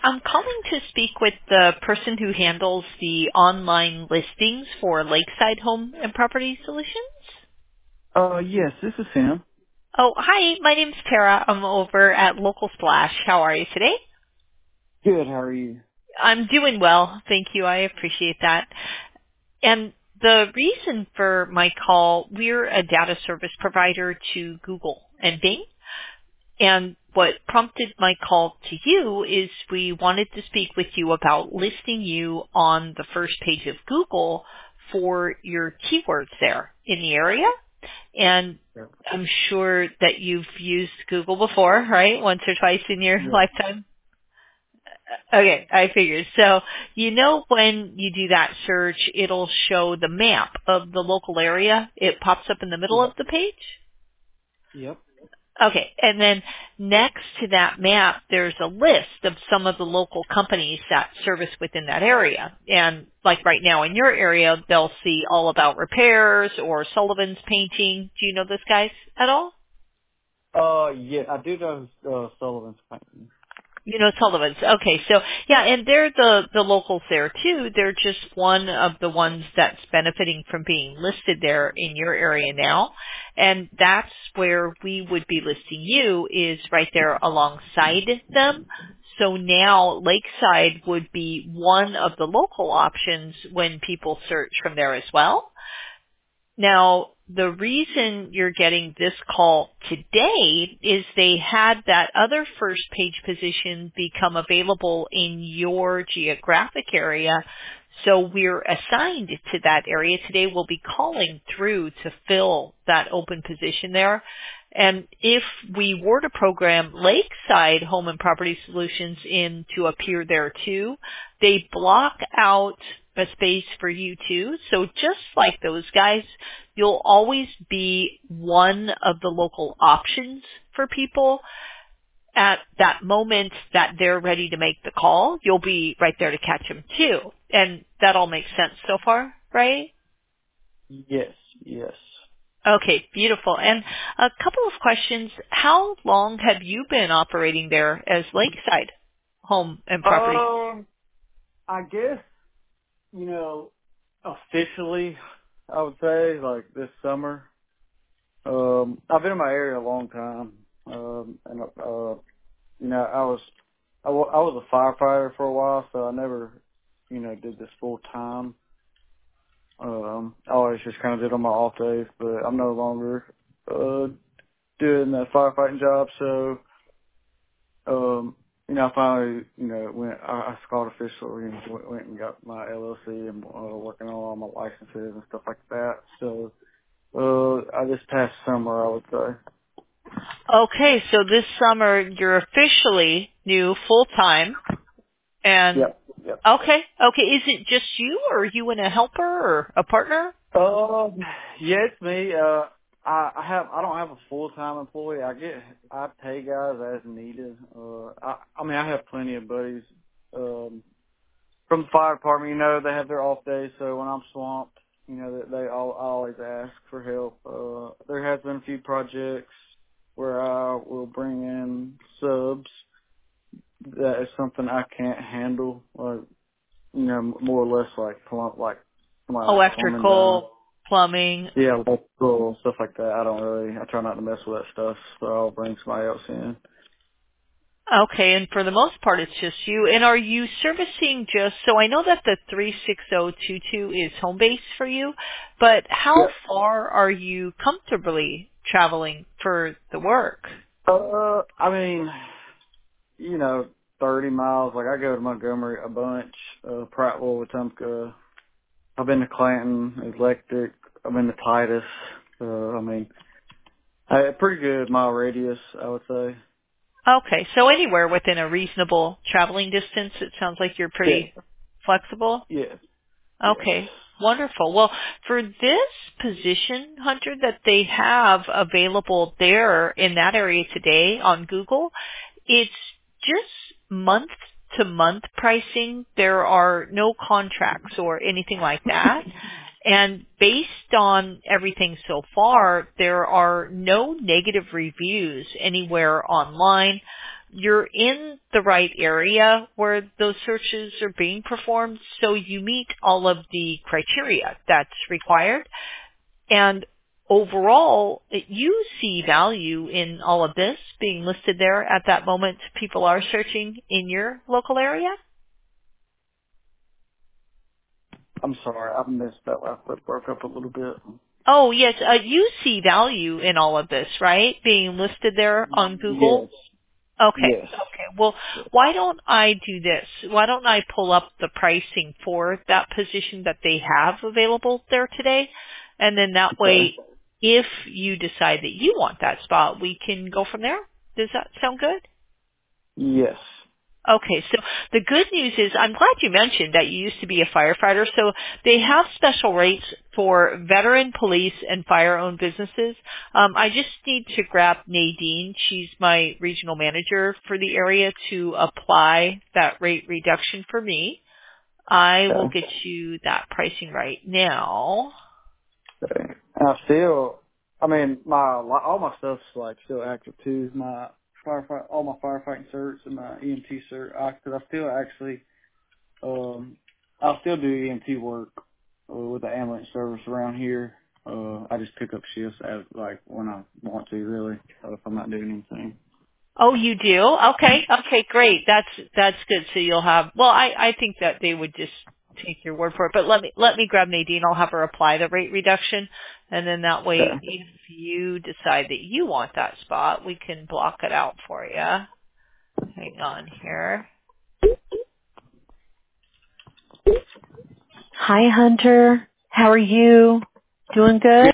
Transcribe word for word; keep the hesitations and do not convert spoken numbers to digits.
I'm calling to speak with the person who handles the online listings for Lakeside Home and Property Solutions. Uh, yes, this is him. Oh, hi. My name's Tara. I'm over at Local Splash. How are you today? Good, how are you? I'm doing well. Thank you. I appreciate that. And the reason for my call, we're a data service provider to Google and Bing. And what prompted my call to you is we wanted to speak with you about listing you on the first page of Google for your keywords there in the area. And Yep. I'm sure that you've used Google before, right? Once or twice in your Yeah. lifetime. Okay, I figured. So you know when you do that search, it'll show the map of the local area. It pops up in the middle of Yep. the page. Yep. Okay, and then next to that map, there's a list of some of the local companies that service within that area. And like right now in your area, they'll see All About Repairs or Sullivan's Painting. Do you know those guys at all? Uh, yeah, I do know, uh, Sullivan's painting. You know Sullivan's. Okay, so yeah, and they're the the locals there too. They're just one of the ones that's benefiting from being listed there in your area now, and that's where we would be listing you is right there alongside them. So now Lakeside would be one of the local options when people search from there as well. Now, the reason you're getting this call today is they had that other first page position become available in your geographic area. So we're assigned to that area today. We'll be calling through to fill that open position there. And if we were to program Lakeside Home and Property Solutions in to appear there too, they block out a space for you too. So just like those guys, you'll always be one of the local options for people. At that moment that they're ready to make the call, you'll be right there to catch them too. And that all makes sense so far, right? Yes, yes. Okay, beautiful. And a couple of questions. How long have you been operating there as Lakeside Home and Property? Um, I guess, you know, officially, I would say, like, this summer. Um, I've been in my area a long time. Um, and, uh, you know, I was, I, wa- I was a firefighter for a while, so I never, you know, did this full time. Um, I always just kind of did on my off days, but I'm no longer uh, doing that firefighting job. So, um, you know, I finally, you know, went. I, I called official, you know, went, went and got my L L C and uh, working on all my licenses and stuff like that. So, uh, I this past summer, I would say. Okay, so this summer you're officially new full time. And Yep. Yep. okay, okay, is it just you, or are you and a helper or a partner? Um, yeah, it's me. Uh, I, I have, I don't have a full-time employee. I get, I pay guys as needed. Uh, I, I mean, I have plenty of buddies, um, from the fire department. You know, they have their off days, so when I'm swamped, you know, they, they all, I always ask for help. Uh, there has been a few projects where I will bring in subs. That is something I can't handle, like, you know, more or less like plumb, like somebody wants plumbing done. Electrical, plumbing. Yeah, electrical, stuff like that. I don't really, I try not to mess with that stuff, so I'll bring somebody else in. Okay, and for the most part it's just you. And are you servicing just, so I know that the three six zero two two is home base for you, but how Yep. far are you comfortably traveling for the work? Uh, I mean, you know, thirty miles. Like, I go to Montgomery a bunch, uh, Prattville, Wetumpka. I've been to Clanton, Electric. I've been to Titus. Uh, I mean, a pretty good mile radius, I would say. Okay, so anywhere within a reasonable traveling distance, it sounds like you're Yeah. pretty flexible. Yes. Yes. Okay, wonderful. Well, for this position, Hunter, that they have available there in that area today on Google, it's just month to month pricing. There are no contracts or anything like that. And based on everything so far, there are no negative reviews anywhere online. you're in the right area where those searches are being performed, so you meet all of the criteria that's required. And overall, you see value in all of this being listed there at that moment people are searching in your local area? I'm sorry, I missed that last bit. Broke up a little bit. Oh, yes. Uh, you see value in all of this, right? Being listed there on Google? Yes. Okay. Yes. Okay. Well, why don't I do this? Why don't I pull up the pricing for that position that they have available there today? And then that Okay. way, if you decide that you want that spot, we can go from there. Does that sound good? Yes. Okay, so the good news is I'm glad you mentioned that you used to be a firefighter. So they have special rates for veteran police and fire-owned businesses. Um, I just need to grab Nadine. She's my regional manager for the area to apply that rate reduction for me. I will Okay. get you that pricing right now. Okay. And I still, I mean, my all my stuff's like still active too. My firefight, all my firefighting certs and my E M T cert. I, cause I still actually, um, I still do E M T work uh, with the ambulance service around here. Uh, I just pick up shifts as like when I want to, really, uh, if I'm not doing anything. Oh, you do? Okay. Okay, great. That's that's good. So you'll have well, I, I think that they would just take your word for it. But let me let me grab Nadine. I'll have her apply the rate reduction, and then that way Okay. if you decide that you want that spot, we can block it out for you. Hang on here. Hi Hunter. How are you? Doing good?